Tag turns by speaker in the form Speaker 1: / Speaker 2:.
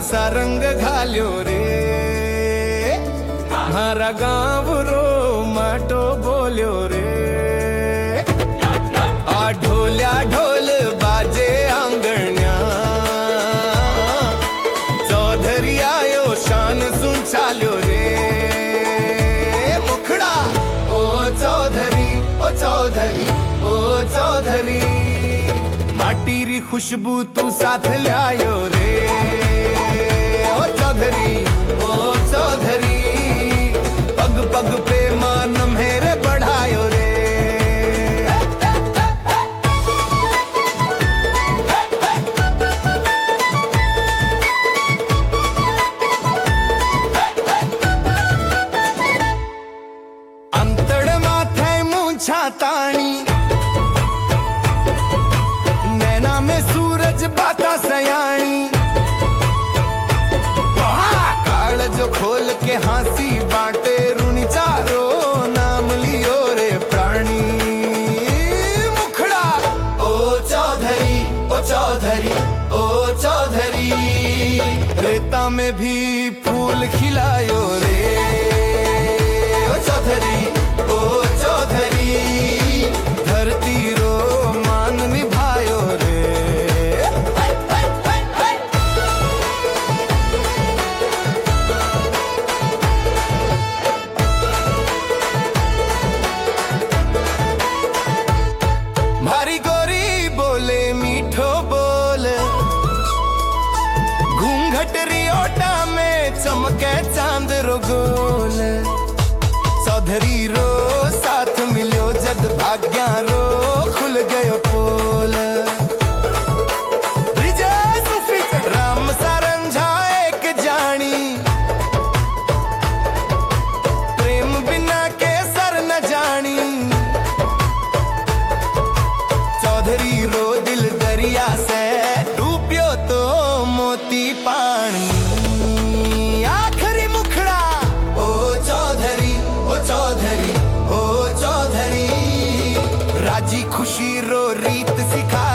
Speaker 1: सा रंग घाल्यो रे मारा गाँव रो माटो बोल्यो रे आ ढोल्या ढोल बाजे आंगण्या चौधरी आयो शान सुन चाल्यो रे मुखड़ा ओ चौधरी ओ चौधरी ओ चौधरी माटी री खुशबू तू साथ लायो रे ओ चौधरी पग पग पे मान मेरे बढ़ायो रे अंतड़ माथे मूछा ताणी नैना में सूरज बाता सयाणी काल जो खोल के हंसी बाटे रूनी चारो नाम लियो रे प्राणी मुखड़ा ओ चौधरी ओ चौधरी ओ चौधरी रेता में भी फूल खिलायो रे ओ चौधरी ओ चौधरी धरती रो मान निभायो रे भारी गोरी बोले मीठो बोल घूंघट रियोटा में चमके चांद रो गोल चौधरी रो साथ मिलो जग भाग्या रो खुल गयो पोल राम सारंझा एक जानी प्रेम बिना के सर न जानी चौधरी रो दिल दरिया से डूबियो तो मोती पानी आखरी मुखड़ा ओ चौधरी ओ चौधरी ओ चौधरी राजी खुशी रो रीत सिखा